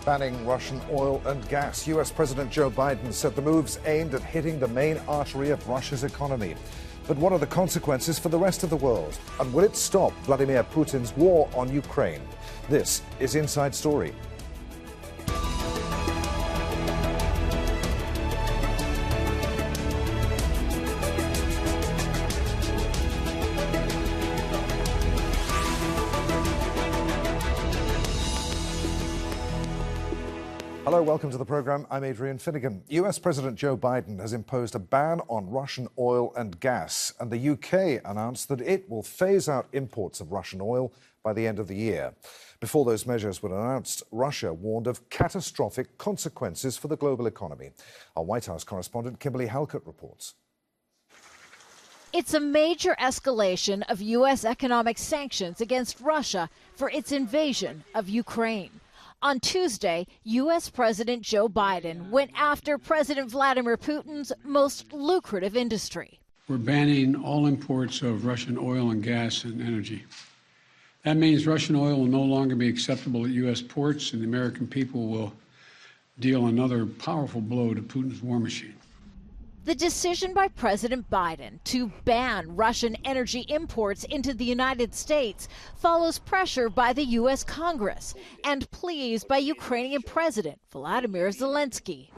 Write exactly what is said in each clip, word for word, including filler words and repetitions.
Banning Russian oil and gas. U S President Joe Biden said the move's aimed at hitting the main artery of Russia's economy. But what are the consequences for the rest of the world? And will it stop Vladimir Putin's war on Ukraine? This is Inside Story. Hello, welcome to the program. I'm Adrian Finnegan. U S President Joe Biden has imposed a ban on Russian oil and gas, and the U K announced that it will phase out imports of Russian oil by the end of the year. Before those measures were announced, Russia warned of catastrophic consequences for the global economy. Our White House correspondent Kimberly Halkett reports. It's a major escalation of U S economic sanctions against Russia for its invasion of Ukraine. On Tuesday, U S President Joe Biden went after President Vladimir Putin's most lucrative industry. We're banning all imports of Russian oil and gas and energy. That means Russian oil will no longer be acceptable at U S ports, and the American people will deal another powerful blow to Putin's war machine. The decision by President Biden to ban Russian energy imports into the United States follows pressure by the U S Congress and pleas by Ukrainian President Volodymyr Zelensky.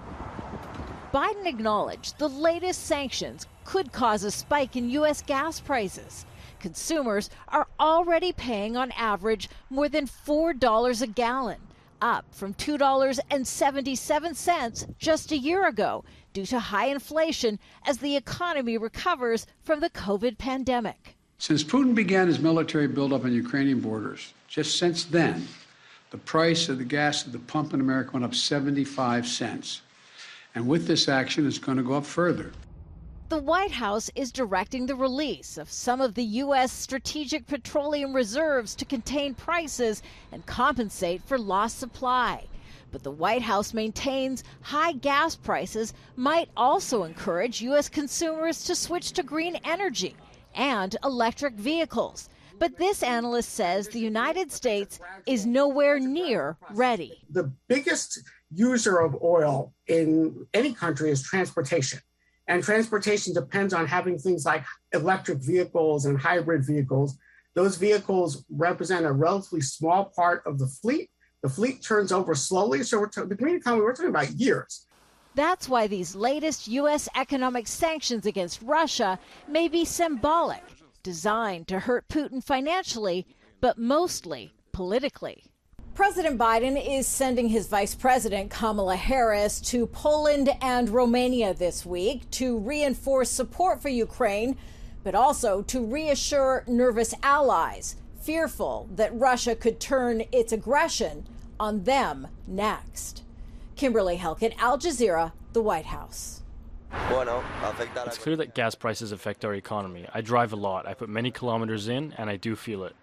Biden acknowledged the latest sanctions could cause a spike in U S gas prices. Consumers are already paying on average more than four dollars a gallon, up from two dollars and seventy-seven cents just a year ago, due to high inflation as the economy recovers from the COVID pandemic. Since Putin began his military buildup on Ukrainian borders, just since then, the price of the gas at the pump in America went up seventy-five cents. And with this action, it's going to go up further. The White House is directing the release of some of the U S strategic petroleum reserves to contain prices and compensate for lost supply. But the White House maintains high gas prices might also encourage U S consumers to switch to green energy and electric vehicles. But this analyst says the United States is nowhere near ready. The biggest user of oil in any country is transportation. And transportation depends on having things like electric vehicles and hybrid vehicles. Those vehicles represent a relatively small part of the fleet. The fleet turns over slowly, so we're t- the green economy, we're talking about years. That's why these latest U S economic sanctions against Russia may be symbolic, designed to hurt Putin financially, but mostly politically. President Biden is sending his Vice President Kamala Harris to Poland and Romania this week to reinforce support for Ukraine, but also to reassure nervous allies fearful that Russia could turn its aggression on them next. Kimberly Halkett, Al Jazeera, the White House. It's clear that gas prices affect our economy. I drive a lot. I put many kilometers in, and I do feel it.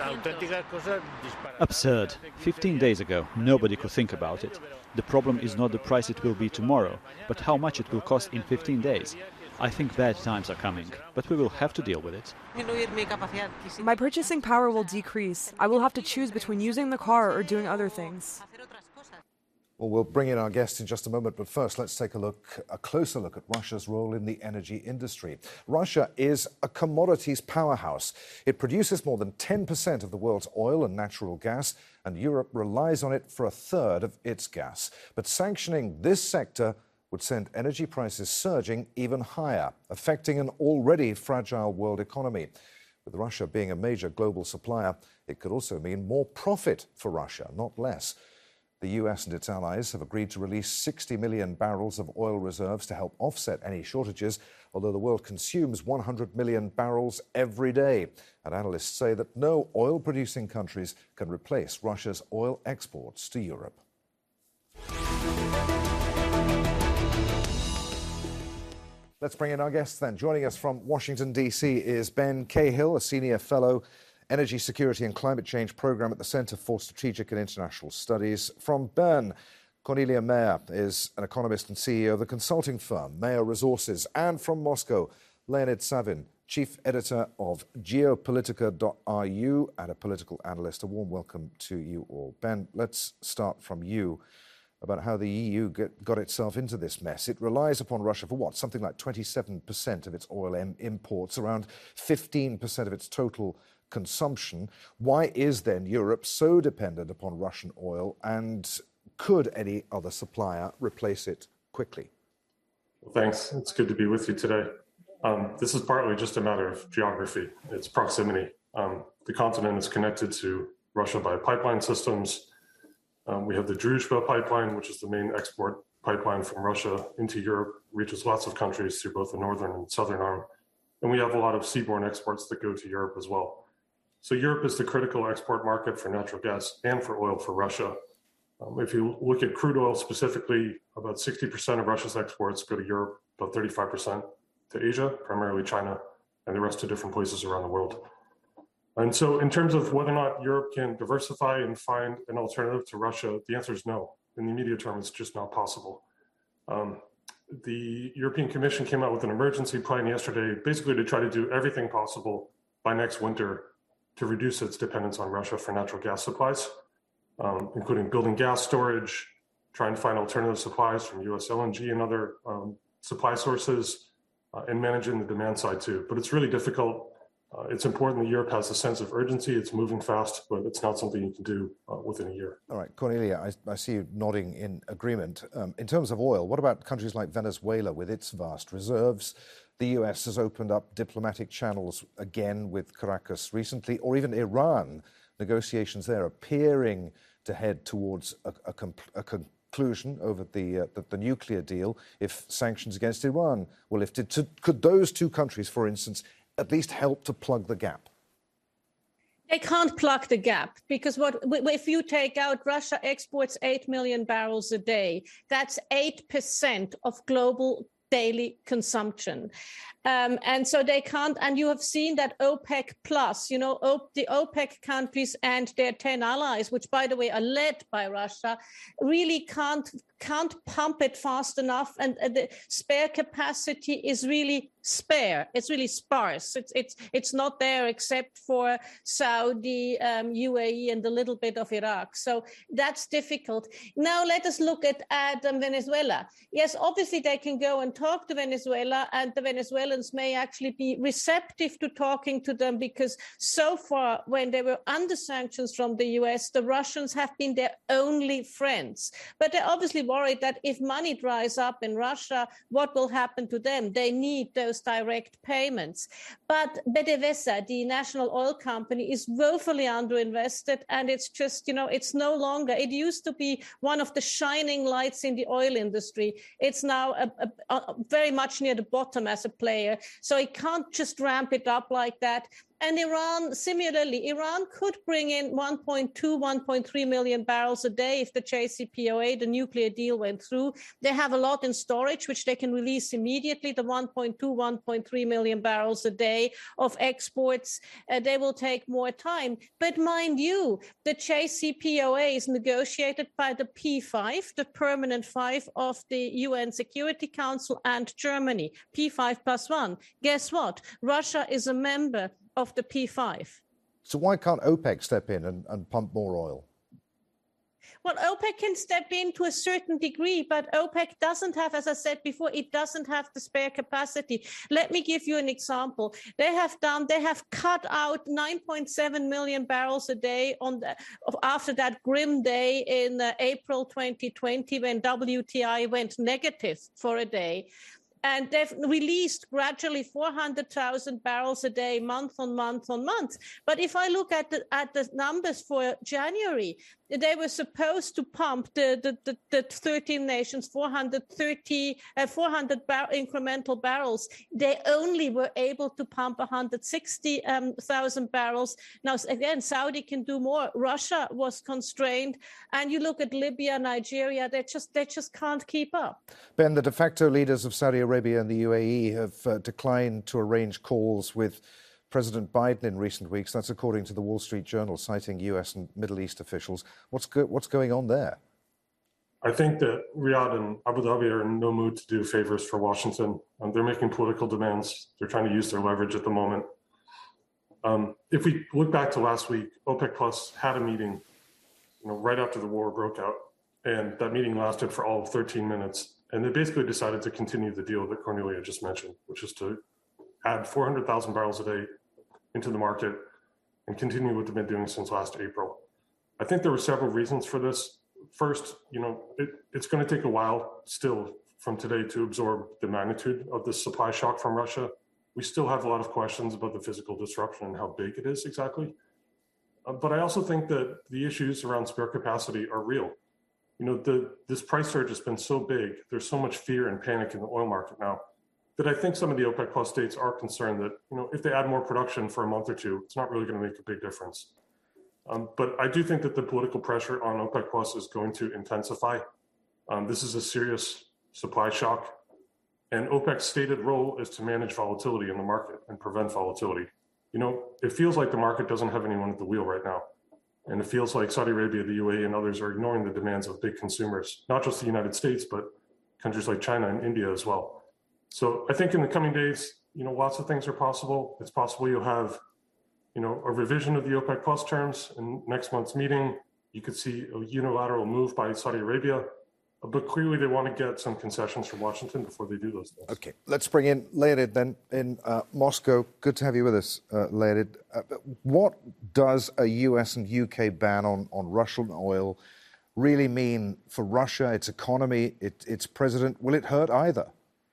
Absurd. fifteen days ago, nobody could think about it. The problem is not the price it will be tomorrow, but how much it will cost in fifteen days. I think bad times are coming, but we will have to deal with it. My purchasing power will decrease. I will have to choose between using the car or doing other things. Well, we'll bring in our guests in just a moment, but first let's take a look, a closer look at Russia's role in the energy industry. Russia is a commodities powerhouse. It produces more than ten percent of the world's oil and natural gas, and Europe relies on it for a third of its gas. But sanctioning this sector would send energy prices surging even higher, affecting an already fragile world economy. With Russia being a major global supplier, it could also mean more profit for Russia, not less. The U S and its allies have agreed to release sixty million barrels of oil reserves to help offset any shortages, although the world consumes one hundred million barrels every day. And analysts say that no oil-producing countries can replace Russia's oil exports to Europe. Let's bring in our guests then. Joining us from Washington, D C is Ben Cahill, a senior fellow Energy Security and Climate Change Program at the Center for Strategic and International Studies. From Bern, Cornelia Mayer is an economist and C E O of the consulting firm Mayer Resources. And from Moscow, Leonid Savin chief editor of geopolitica dot I U and a political analyst. A warm welcome to you all. Ben, let's start from you about how the E U get, got itself into this mess. It relies upon Russia for what? Something like twenty-seven percent of its oil im- imports, around fifteen percent of its total consumption. Why is then Europe so dependent upon Russian oil, and could any other supplier replace it quickly? Well, thanks. It's good to be with you today. Um, this is partly just a matter of geography. It's proximity. Um, the continent is connected to Russia by pipeline systems. Um, we have the Druzhba pipeline, which is the main export pipeline from Russia into Europe, reaches lots of countries through both the northern and southern arm. And we have a lot of seaborne exports that go to Europe as well. So Europe is the critical export market for natural gas and for oil for Russia. Um, if you look at crude oil specifically, about sixty percent of Russia's exports go to Europe, about thirty-five percent to Asia, primarily China, and the rest to different places around the world. And so in terms of whether or not Europe can diversify and find an alternative to Russia, the answer is no. In the immediate term, it's just not possible. Um, the European Commission came out with an emergency plan yesterday, basically to try to do everything possible by next winter to reduce its dependence on Russia for natural gas supplies, um, including building gas storage, trying to find alternative supplies from U S L N G and other um, supply sources, uh, and managing the demand side too. But it's really difficult. Uh, it's important that Europe has a sense of urgency. It's moving fast, but it's not something you can do uh, within a year. All right, Cornelia, I, I see you nodding in agreement. Um, in terms of oil, what about countries like Venezuela with its vast reserves? The U S has opened up diplomatic channels again with Caracas recently, or even Iran. Negotiations there appearing to head towards a, a, compl- a conclusion over the, uh, the the nuclear deal if sanctions against Iran were lifted. To, could those two countries, for instance, at least help to plug the gap? They can't plug the gap because what if you take out Russia exports eight million barrels a day, that's eight percent of global daily consumption. Um, and so they can't, and you have seen that OPEC plus, you know, o- the OPEC countries and their ten allies, which by the way are led by Russia, really can't can't pump it fast enough, and uh, the spare capacity is really spare. It's really sparse. It's it's it's not there except for Saudi, um, U A E, and a little bit of Iraq. So that's difficult. Now let us look at, at um, Venezuela. Yes, obviously they can go and talk to Venezuela, and the Venezuelans may actually be receptive to talking to them, because so far when they were under sanctions from the U S, the Russians have been their only friends. But they're obviously worried that if money dries up in Russia, what will happen to them? They need those direct payments. But PDVSA, the national oil company, is woefully underinvested, and it's just, you know, it's no longer, it used to be one of the shining lights in the oil industry. It's now a, a, a very much near the bottom as a player. So it can't just ramp it up like that. And Iran, similarly, Iran could bring in one point two, one point three million barrels a day if the J C P O A, the nuclear deal, went through. They have a lot in storage, which they can release immediately, the one point two, one point three million barrels a day of exports. Uh, they will take more time. But mind you, the J C P O A is negotiated by the P five, the permanent five of the U N Security Council, and Germany, P five plus one. Guess what? Russia is a member of the P five. So why can't OPEC step in and, and pump more oil? Well, OPEC can step in to a certain degree, but OPEC doesn't have, as I said before, it doesn't have the spare capacity. Let me give you an example. They have done, they have cut out nine point seven million barrels a day on the, after that grim day in uh, April twenty twenty, when W T I went negative for a day. And they've released gradually four hundred thousand barrels a day, month on month on month. But if I look at the at the numbers for January, they were supposed to pump the the, the, the thirteen nations four hundred thirty, uh, four hundred bar- incremental barrels. They only were able to pump one hundred sixty thousand um, barrels. Now, again, Saudi can do more. Russia was constrained. And you look at Libya, Nigeria, they just they just can't keep up. Ben, the de facto leaders of Saudi Arabia and the U A E have uh, declined to arrange calls with President Biden in recent weeks. That's according to the Wall Street Journal, citing U S and Middle East officials. What's go- what's going on there? I think that Riyadh and Abu Dhabi are in no mood to do favors for Washington. Um, they're making political demands. They're trying to use their leverage at the moment. Um, if we look back to last week, OPEC Plus had a meeting, you know, right after the war broke out, and that meeting lasted for all of thirteen minutes. And they basically decided to continue the deal that Cornelia just mentioned, which is to add four hundred thousand barrels a day into the market and continue what they've been doing since last April. I think there were several reasons for this. First, you know, it, it's going to take a while still from today to absorb the magnitude of this supply shock from Russia. We still have a lot of questions about the physical disruption and how big it is exactly. Uh, but I also think that the issues around spare capacity are real. You know, the, this price surge has been so big, there's so much fear and panic in the oil market now, that I think some of the OPEC Plus states are concerned that, you know, if they add more production for a month or two, it's not really going to make a big difference. Um, but I do think that the political pressure on OPEC Plus is going to intensify. Um, this is a serious supply shock. And OPEC's stated role is to manage volatility in the market and prevent volatility. You know, it feels like the market doesn't have anyone at the wheel right now. And it feels like Saudi Arabia, the U A E, and others are ignoring the demands of big consumers, not just the United States, but countries like China and India as well. So I think in the coming days, you know, lots of things are possible. It's possible you'll have, you know, a revision of the OPEC Plus terms in next month's meeting. You could see a unilateral move by Saudi Arabia. But clearly they want to get some concessions from Washington before they do those things. Okay, let's bring in Leonid then in uh, Moscow. Good to have you with us, uh, Leonid. Uh, what does a U S and U K ban on, on Russian oil really mean for Russia, its economy, it, its president? Will it hurt either?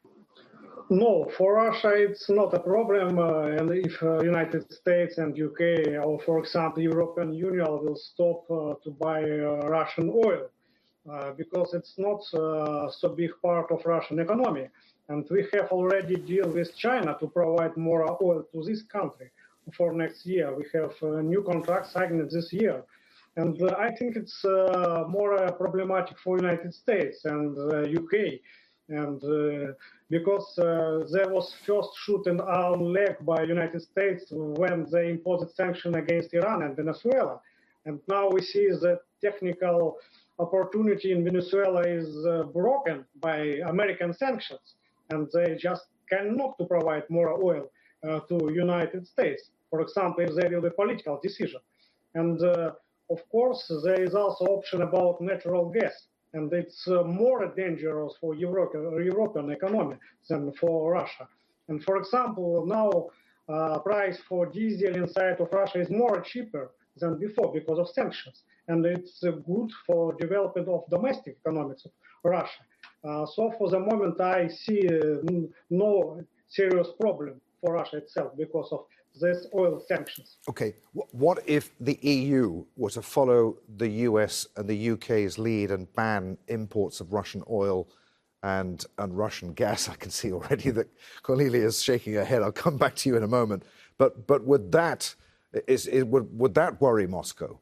No, for Russia it's not a problem. Uh, and if uh, United States and U K, or for example, European Union will stop uh, to buy uh, Russian oil. Uh, because it's not uh, so big part of Russian economy. And we have already deal with China to provide more oil to this country for next year. We have a new contract signed this year. And uh, I think it's uh, more uh, problematic for United States and uh, U K. And uh, because uh, there was first shoot in our leg by United States when they imposed sanctions against Iran and Venezuela. And now we see the technical opportunity in Venezuela is uh, broken by American sanctions, and they just cannot to provide more oil uh, to United States. For example, if there will be political decision. And uh, of course, there is also option about natural gas, and it's uh, more dangerous for Europe, European economy than for Russia. And for example, now uh, price for diesel inside of Russia is more cheaper than before because of sanctions. And it's uh, good for development of domestic economics of Russia. Uh, so for the moment, I see uh, no serious problem for Russia itself because of this oil sanctions. Okay, what if the E U were to follow the U S and the U K's lead and ban imports of Russian oil and, and Russian gas? I can see already that Cornelia is shaking her head. I'll come back to you in a moment. But, but would that, is, is, would, would that worry Moscow?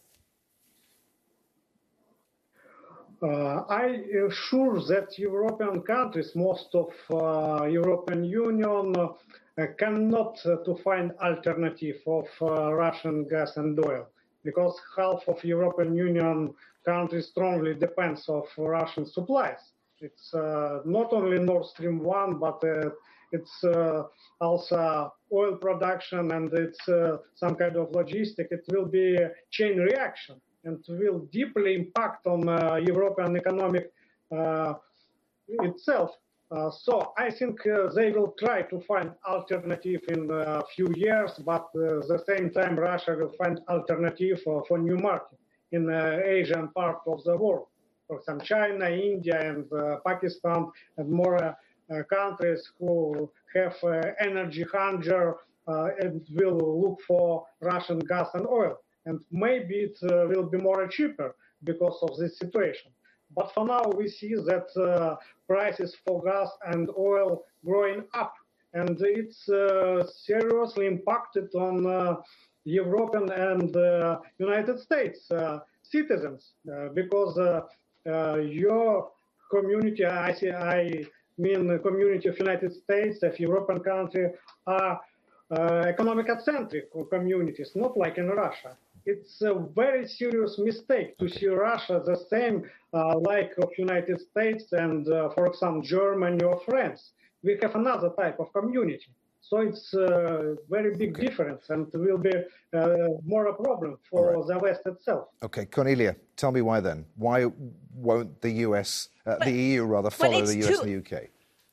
Uh, I am sure that European countries, most of uh, European Union, uh, cannot uh, to find alternative of uh, Russian gas and oil, because half of European Union countries strongly depends of Russian supplies. It's uh, not only Nord Stream one, but uh, it's uh, also oil production, and it's uh, some kind of logistic. It will be a chain reaction, and will deeply impact on uh, European economic uh, itself. Uh, so I think uh, they will try to find alternative in a few years, but uh, at the same time Russia will find alternative for, for new market in the Asian part of the world. For example, China, India, and uh, Pakistan, and more uh, uh, countries who have uh, energy hunger uh, and will look for Russian gas and oil. And maybe it uh, will be more cheaper because of this situation. But for now, we see that uh, prices for gas and oil growing up, and it's uh, seriously impacted on uh, European and uh, United States uh, citizens uh, because uh, uh, your community, I, see, I mean the community of United States, of European country, are uh, economic-centric communities, not like in Russia. it's a very serious mistake to see Russia the same uh, like of United States and, uh, for example, Germany or France. We have another type of community. So it's a very big okay. difference, and will be uh, more a problem for right. the West itself. Okay, Cornelia, tell me why then. Why won't the U S, uh, but, the E U rather, follow the U S too- and the U K?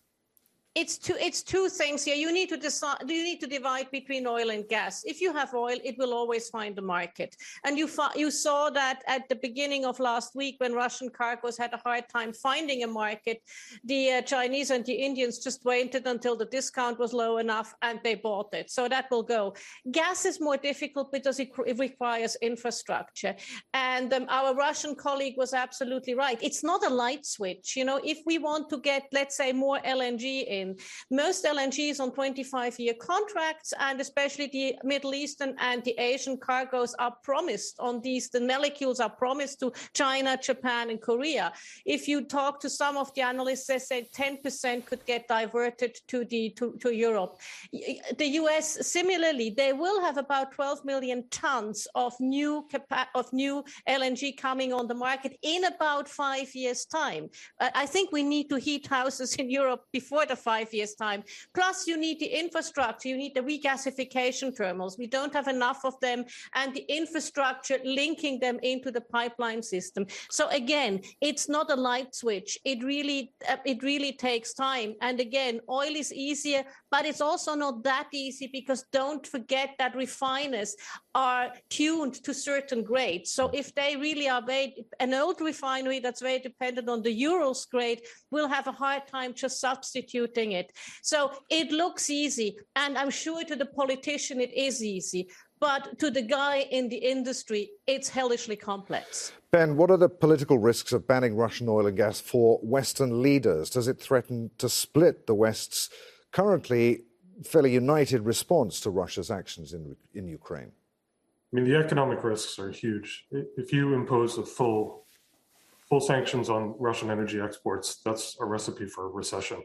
It's two, it's two things here. You need to decide, you need to divide between oil and gas. If you have oil, it will always find a market. And you, you saw that at the beginning of last week when Russian cargoes had a hard time finding a market, the uh, Chinese and the Indians just waited until the discount was low enough and they bought it. So that will go. Gas is more difficult because it, it requires infrastructure. And um, our Russian colleague was absolutely right. It's not a light switch. You know, if we want to get, let's say, more L N G in, most L N G is on twenty-five year contracts, and especially the Middle Eastern and the Asian cargoes are promised on these, the molecules are promised to China, Japan, and Korea. If you talk to some of the analysts, they say ten percent could get diverted to the to, to Europe. The U S, similarly, they will have about twelve million tons of new capa- of new L N G coming on the market in about five years' time. Uh, I think we need to heat houses in Europe before the five years' time. Plus, you need the infrastructure. You need the regasification terminals. We don't have enough of them, and the infrastructure linking them into the pipeline system. So again, it's not a light switch. It really, uh, it really takes time. And again, oil is easier, but it's also not that easy because don't forget that refiners are tuned to certain grades. So if they really are very, an old refinery that's very dependent on the Urals grade will have a hard time just substituting it. So it looks easy, and I'm sure to the politician it is easy, but to the guy in the industry, it's hellishly complex. Ben, what are the political risks of banning Russian oil and gas for Western leaders? Does it threaten to split the West's currently fairly united response to Russia's actions in, in Ukraine? I mean, the economic risks are huge. If you impose a full, full sanctions on Russian energy exports, that's a recipe for a recession.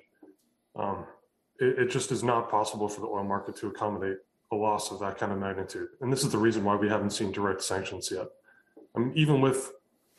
Um, it, it just is not possible for the oil market to accommodate a loss of that kind of magnitude. And this is the reason why we haven't seen direct sanctions yet. I mean, even with,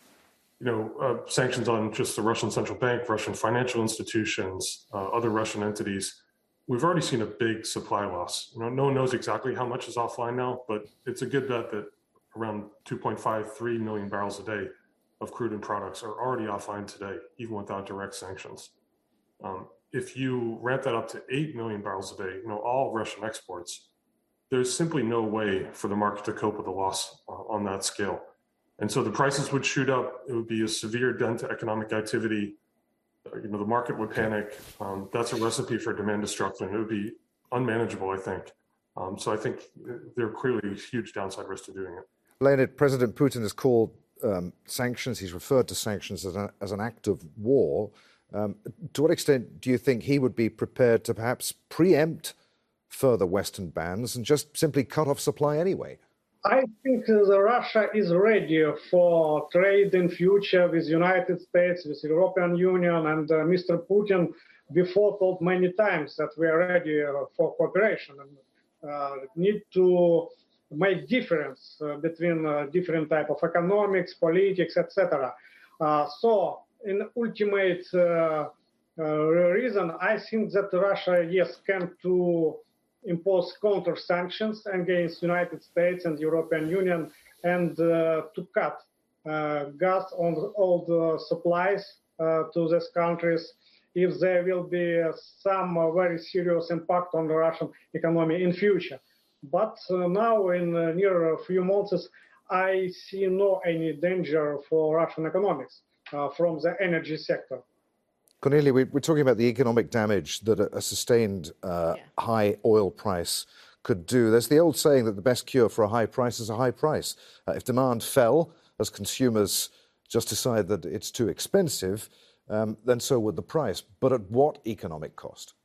you know, uh, sanctions on just the Russian central bank, Russian financial institutions, uh, other Russian entities, we've already seen a big supply loss. You know, no one knows exactly how much is offline now, but it's a good bet that around two point five three million barrels a day of crude and products are already offline today, even without direct sanctions. Um, if you ramp that up to eight million barrels a day, you know, all Russian exports, there's simply no way for the market to cope with the loss uh, on that scale. And so the prices would shoot up. It would be a severe dent to economic activity. Uh, you know, the market would panic. Um, that's a recipe for demand destruction. It would be unmanageable, I think. Um, so I think there are clearly huge downside risks to doing it. Leonid, President Putin has called um, sanctions, he's referred to sanctions as, a, as an act of war. Um, to what extent do you think he would be prepared to perhaps preempt further Western bans and just simply cut off supply anyway? I think uh, Russia is ready for trade in future with United States, with European Union, and uh, Mister Putin before told many times that we are ready uh, for cooperation and uh, need to make difference uh, between uh, different type of economics, politics, et cetera. Uh, so, in ultimate uh, uh, reason, I think that Russia, yes, can to impose counter sanctions against United States and European Union and uh, to cut uh, gas on all the supplies uh, to these countries if there will be uh, some uh, very serious impact on the Russian economy in future. But uh, now in uh, near a few months, I see no any danger for Russian economics uh, from the energy sector. Cornelia, we're talking about the economic damage that a sustained uh, yeah. high oil price could do. There's the old saying that the best cure for a high price is a high price. Uh, if demand fell, as consumers just decide that it's too expensive, um, then so would the price. But at what economic cost?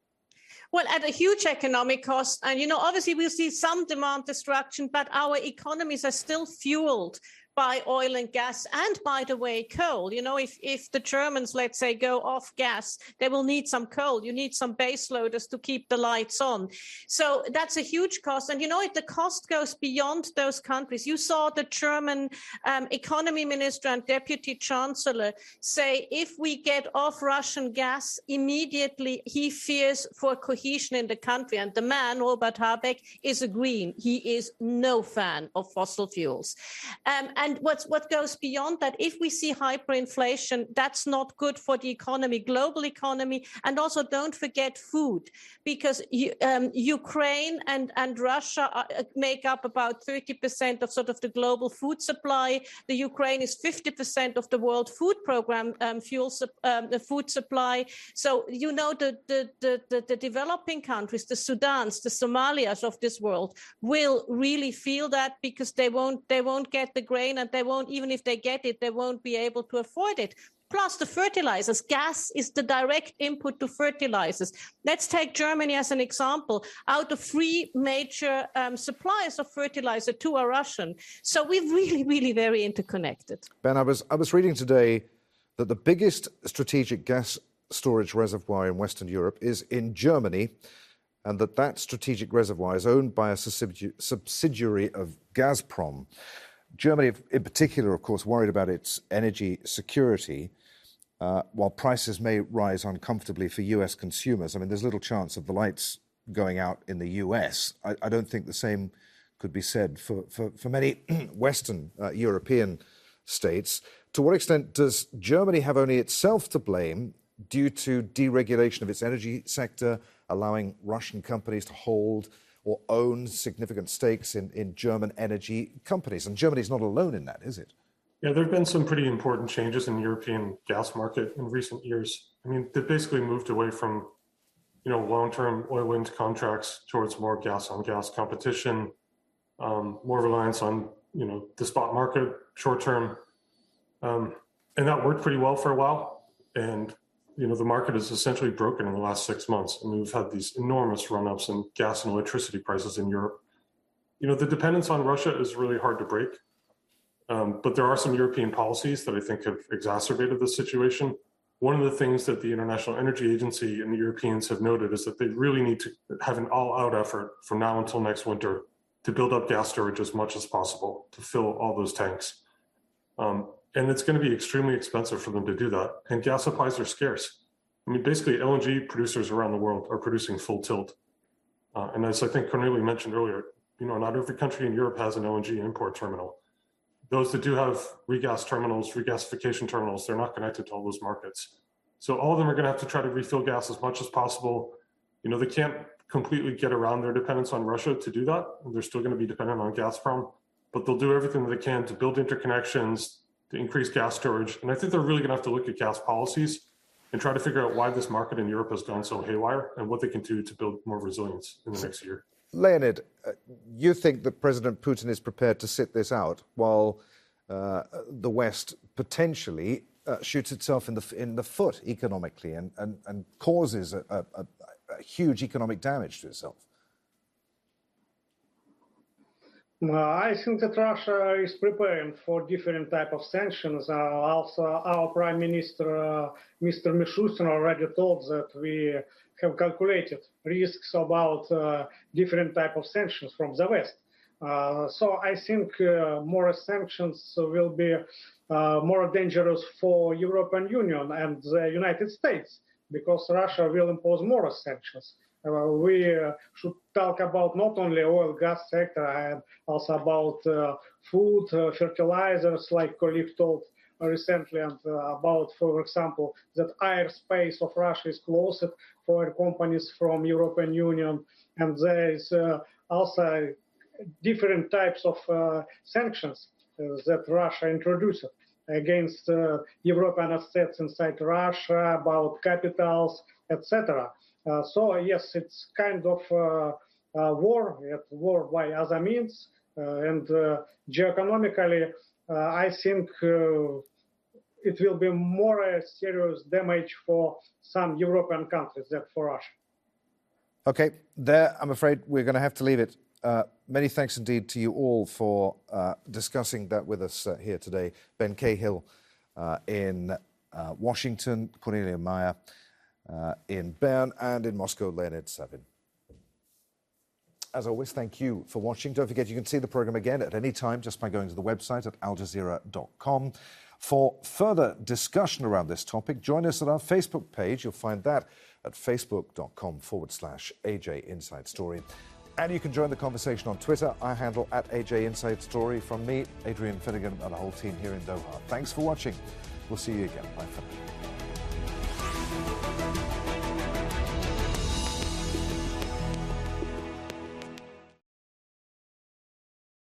Well, at a huge economic cost. And, you know, obviously we'll see some demand destruction, but our economies are still fueled by oil and gas and, by the way, coal. You know, if, if the Germans, let's say, go off gas, they will need some coal. You need some base loaders to keep the lights on. So that's a huge cost. And, you know, if the cost goes beyond those countries, you saw the German um, economy minister and deputy chancellor say, if we get off Russian gas, immediately he fears for cohesion in the country. And the man, Robert Habeck, is a green. He is no fan of fossil fuels. Um, and what's, what goes beyond that, if we see hyperinflation, that's not good for the economy, global economy. And also don't forget food, because um, Ukraine and, and Russia are, make up about thirty percent of sort of the global food supply. The Ukraine is fifty percent of the World Food Program um, fuel um, the food supply. So, you know, the, the, the, the, the developing countries, the Sudans, the Somalias of this world will really feel that, because they won't they won't get the grain, and they won't, even if they get it, they won't be able to afford it. Plus the fertilizers. Gas is the direct input to fertilizers. Let's take Germany as an example. Out of three major um, suppliers of fertilizer, two are Russian. So we're really, really very interconnected. Ben, I was I was reading today that the biggest strategic gas storage reservoir in Western Europe is in Germany, and that that strategic reservoir is owned by a subsidiary of Gazprom. Germany, in particular, of course, worried about its energy security, uh, while prices may rise uncomfortably for U S consumers. I mean, there's little chance of the lights going out in the U S. I, I don't think the same could be said for, for, for many Western uh, European states. To what extent does Germany have only itself to blame due to deregulation of its energy sector, allowing Russian companies to hold or own significant stakes in, in German energy companies? And Germany's not alone in that, is it? Yeah, there have been some pretty important changes in the European gas market in recent years. I mean, they've basically moved away from, you know, long-term oil-linked contracts towards more gas-on-gas competition, um, more reliance on, you know, the spot market short-term. Um, and that worked pretty well for a while. And you know, the market is essentially broken in the last six months. I mean, we've had these enormous run-ups in gas and electricity prices in Europe. You know, the dependence on Russia is really hard to break. Um, but there are some European policies that I think have exacerbated the situation. One of the things that the International Energy Agency and the Europeans have noted is that they really need to have an all-out effort from now until next winter to build up gas storage as much as possible to fill all those tanks. Um, And it's going to be extremely expensive for them to do that. And gas supplies are scarce. I mean, basically, L N G producers around the world are producing full tilt. Uh, and as I think Cornelia mentioned earlier, you know, not every country in Europe has an L N G import terminal. Those that do have regas terminals, regasification terminals, they're not connected to all those markets. So all of them are going to have to try to refill gas as much as possible. You know, they can't completely get around their dependence on Russia to do that. They're still going to be dependent on Gazprom, but they'll do everything that they can to build interconnections, to increase gas storage. And I think they're really going to have to look at gas policies and try to figure out why this market in Europe has gone so haywire and what they can do to build more resilience in the next year. Leonid, uh, you think that President Putin is prepared to sit this out while uh, the West potentially uh, shoots itself in the in the foot economically and, and, and causes a, a, a huge economic damage to itself? Uh, I think that Russia is preparing for different type of sanctions. Uh, also, our Prime Minister, uh, Mister Mishustin, already told that we have calculated risks about uh, different type of sanctions from the West. Uh, so I think uh, more sanctions will be uh, more dangerous for European Union and the United States, because Russia will impose more sanctions. Uh, we uh, should talk about not only oil gas sector and also about uh, food, uh, fertilizers, like colleague told recently, and uh, about, for example, that airspace of Russia is closed for companies from European Union, and there is uh, also different types of uh, sanctions uh, that Russia introduced against uh, European assets inside Russia, about capitals, et cetera. Uh, so yes, it's kind of uh, uh, war, war by other means, uh, and uh, geoeconomically, uh, I think uh, it will be more a serious damage for some European countries than for Russia. Okay, there, I'm afraid we're going to have to leave it Uh, many thanks indeed to you all for uh, discussing that with us uh, here today. Ben Cahill uh, in uh, Washington, Cornelia Meyer uh, in Bern, and in Moscow, Leonid Savin. As always, thank you for watching. Don't forget you can see the programme again at any time just by going to the website at al jazeera dot com. For further discussion around this topic, join us at our Facebook page. You'll find that at facebook.com forward slash AJ Inside Story. And you can join the conversation on Twitter. I handle at A J Inside Story. From me, Adrian Finnegan, and the whole team here in Doha. Thanks for watching. We'll see you again. Bye for now.